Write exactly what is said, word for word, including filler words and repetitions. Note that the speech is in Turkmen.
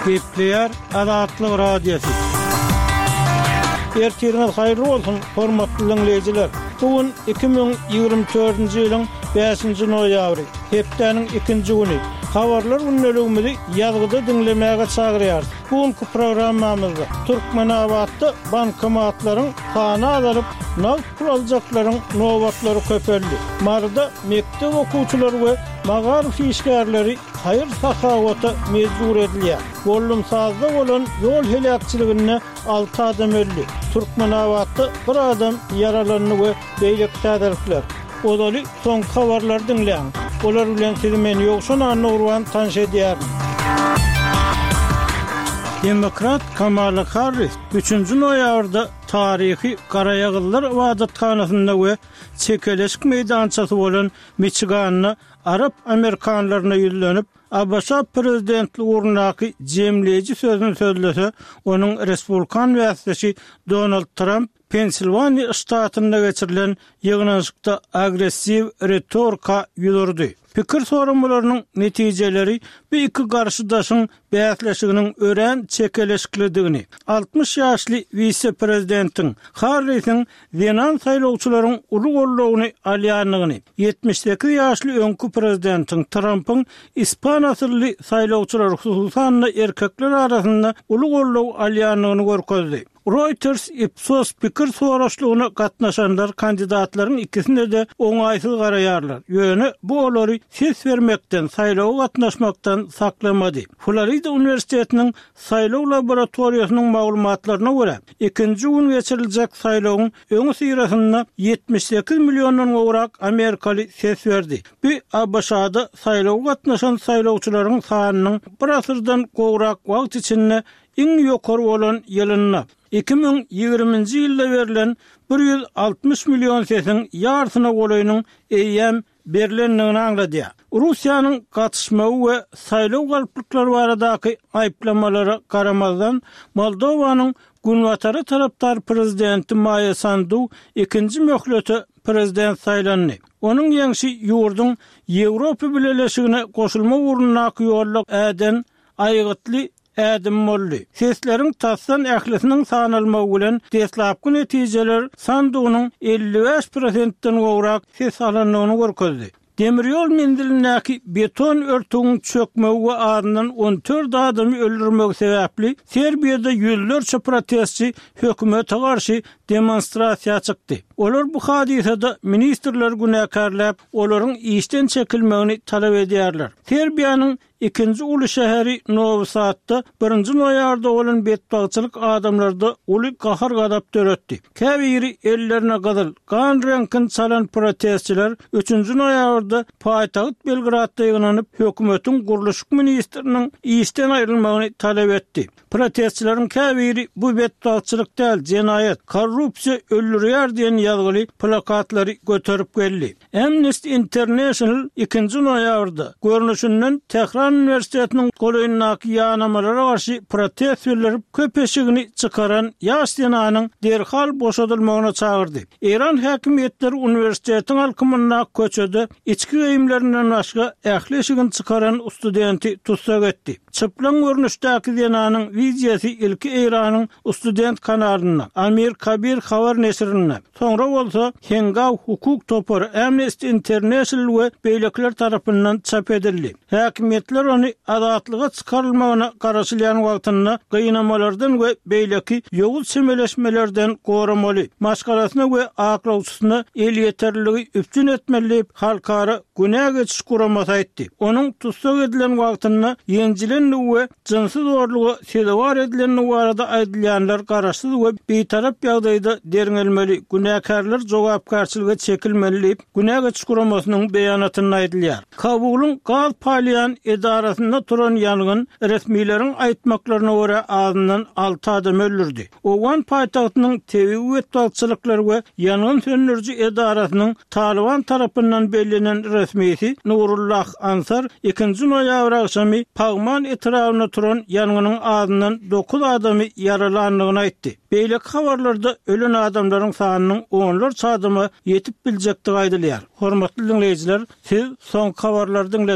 Gepleyer Adatlyk radiosu. Ertiriniz hayırlı olsun, hormatly dinleyijiler. Bugün iki bin ýygrimi dördünji ýylyň beşinji noýabry, hepdeniň ikinji güni. Habarlar günneligimizi ýazgyda dinlemäge çagyrýar. Bugünkü programmamyzda Türkmenabatda bankomatlaryň sany azalyp, nagd pul aljaklaryň nowatlary köpeldi. Marda mektep okuwçylary we magarif işgärleri hayır sakawata mezur edilýär. Bollumsazda bolan ýol helakçylygyna alty adam öldi. Türkmenabatda bir adam yaralandy we beýlek täderler. Odaly son habarlar dinleýän. Olar bilen sizi men ýokşan Nurwan tanış edýär. Demokrat Kamala Harris üçünji noýabrda tarihi Garayagyllar wadatkanasyna we çekeleşik meýdançasy bolan Michiganyň Arap Amerikanlaryna ýüzlenip A B S prezidentlik urnaky jemleýiji sözüni sözlese, onuň Respublikan wäsitçi Donald Trump Pensilvaniya ştatynda geçirilen ýygnanşykda agressiv retorika ýüzürdi. Pikir sorunlarynyň netijeleri bir iki garşydaşyň bäsleşiginiň ören çekeleşikligini, altmış ýaşly vice-prezidentiň Harris'iň Zenan saýlawçylaryň uly gollawyny alýanlygyny, yetmiş sekiz ýaşly öňkü prezidentiň Trump'yň ispan asylly saýlawçylar hususan erkekler arasynda uly gollaw alýanlygyny görkezdi. Reuters Ipsos pikir soraşlygyna gatnaşanlar kandidatlaryň ikisinde de oňaýsyz garaýarlar. Ýöne bu olary ses vermekden, saýlawa gatnaşmakdan saklamady. Florida Üniversitetiniň saýlaw laboratoriýasynyň maglumatlaryna görä, ikinji gün geçiriljek saýlawyň öňü syrasynda yetmiş sekiz milliondon gowrak Amerikaly ses verdi. Bu A B S-da saýlawa gatnaşan saýlawçylaryň sanynyň bir asyrdan gowrak wagt içinde iň ýokary bolan ýylyna iki bin ýygrimiňji ýylda berilen bir ýüz altmış million sesiň ýartyna golaýynyň eýem berilendigini aňlady. Russiýanyň gatnaşmagy we saýlaw galplyklary baradaky aýplamalary garamazdan Moldowanyň Günwatary tarapdar prezidenti Maya Sandu ikinji möhlete prezident saýlandy. Onuň ýeňşi ýurdun Ýewropa Birleşigine goşulma urunnaky ýollyk äden aýgytly Adam molly. Sesleriň tassan ählisiniň sanalmagy bilen deslapky netijeler Sandunyň elli beş prosentden gowrak ses alanlygyny görkezdi. Demiryol mendilindäki beton örtügiň çökmegi we aryndan on dört adamy öldürmegi sebäpli Serbiýada ýüzlerçe protestçi hökümete garşy demonstrasiýa çykdy. Olar bu hadisede ministrler günäkärläp, olaryň işden çekilmegini talap edýärler. Serbiýanyň ikinji uly şäheri Novi Sadda birinji noýarda bolan betbagçylyk adamlarda uly gahar gadap döretdi. Käbiri ellerine gadyl gan reňkin çalan protestçiler üçünji noýarda paýtagyt Belgradda ýygnanyp hökümetiň guruluşyk ministriniň işden aýrylmagyny talap etdi. Protestçilerin käbiri bu betbagçylyk däl, jenaýat, korrupsiýa öldürýär diýen ýazgyly plakatlary göterip geldi. Amnesty International ikinji noýabrda görnüşinden Tehran Üniversitetiniň golaýyndaky ýanamalara garşy protest berip köpeşigini çykaran ýaş senanyň derhal boşadylmagyna çagyrdy. Iran häkimetleri üniversitetiň alkymyna köçede içki geýimlerinden başga ähleşigini çykaran studenti tutsak etdi. Çıplan görnüşdäki senanyň wideosy ilki Iranyň student kanalyna, Amir Kabir habar nesrine, soňra bolsa Hengaw hukuk topary Amnesty International we beýlekler tarapyndan çap edildi. Häkimetler ony adatlyga çykarylmagyna garaşylýan wagtynda gynamalardan we beýleki ýowul semeleşmelerden goramaly, maşgalasyna we aklawçysyna el ýeterligi üpçün etmeli halkara günä geçiş guramasy aýtdy. Onuň tutsak edilen wagtynda ýenjilen we jynsyz zorlugy sebäp edilen barada aýdylýanlar garaşsyz we beýtarap ýagdaýda derňelmeli, günäkärler jogapkarçylyga çekilmeli, günä geçiş guramasynyň beýanatyny aýdylýar. Kabulyň gaz palyan edarasynda turan ýangyn resmiýlerin aýtmaklaryna görä azyndan alty adam öldürdi. Owan paýtagtynyň tebi wetbalçylyklary we ýangyn söndürji edarasynyň Taliban tarapyndan bellenen resmiýeti Nurullah Ansar ikinji noýabr akşamy Pagman etrawyna turan ýanganyň azyndan dokuz adamy yaralandygyny aýtdy. Beýlek habarlarda ölen adamlaryň sanynyň onlarça adama ýetip biljekdigi aýdylýar. Hormatly dinleýijiler, siz soň habarlardan